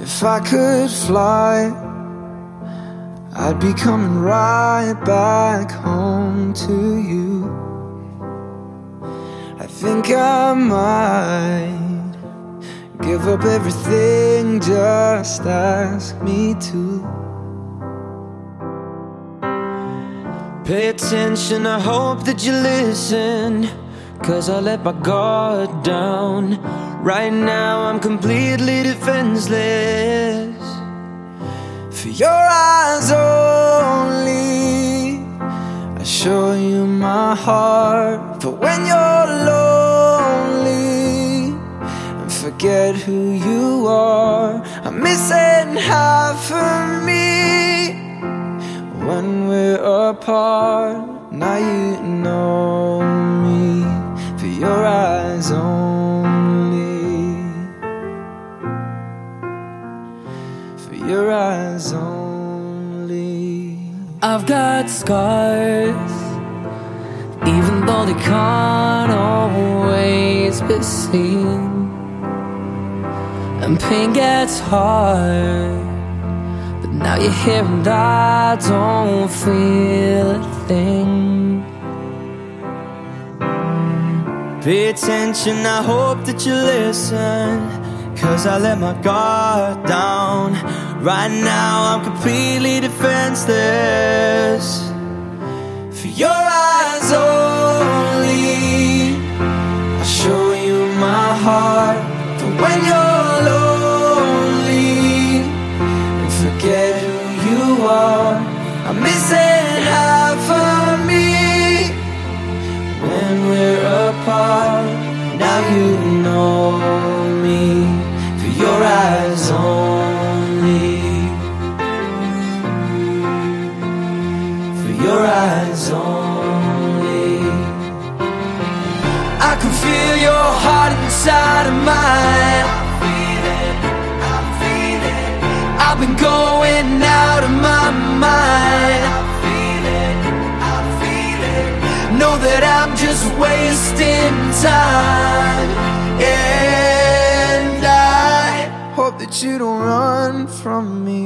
If I could fly, I'd be coming right back home to you. I think I might give up everything, just ask me to. Pay attention, I hope that you listen, 'cause I let my guard down. Right now I'm completely defenseless. For your eyes only, I show you my heart. For when you're lonely and forget who you are, I'm missing half of me when we're apart. Now you know me, for your eyes only, for your eyes only. I've got scars, even though they can't always be seen, and pain gets hard, but now you're here and I don't feel a thing. Pay attention, I hope that you listen, 'cause I let my guard down. Right now I'm completely defenseless. For your eyes only, I show you my heart. For when you're lonely and forget who you are, I'm missing half of me when we're apart. Now you know me, for your eyes only, for your eyes only. I can feel your heart inside of mine. I feel it, I feel it. I've been going out of my mind. I feel it, I feel it. Know that I'm just wasting time, and I hope that you don't run from me.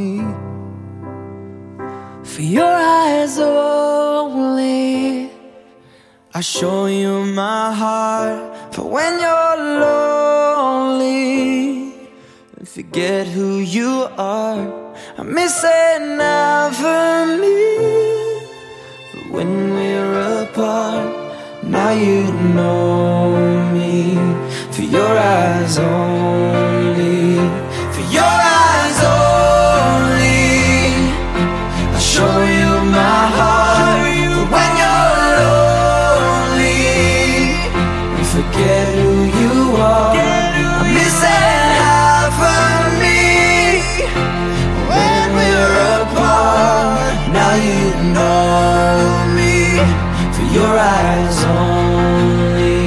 For your eyes only, I show you my heart. For when you're lonely And forget who you are. I'm missing half of me. But when we're apart, Now you know me, for your eyes only, for your eyes only. I'll show you my heart. For when you're lonely and forget who you are, I'm missing half of me when we're apart. Now you know me, for your eyes only,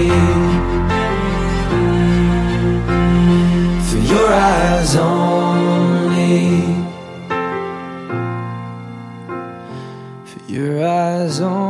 for your eyes only, for your eyes only.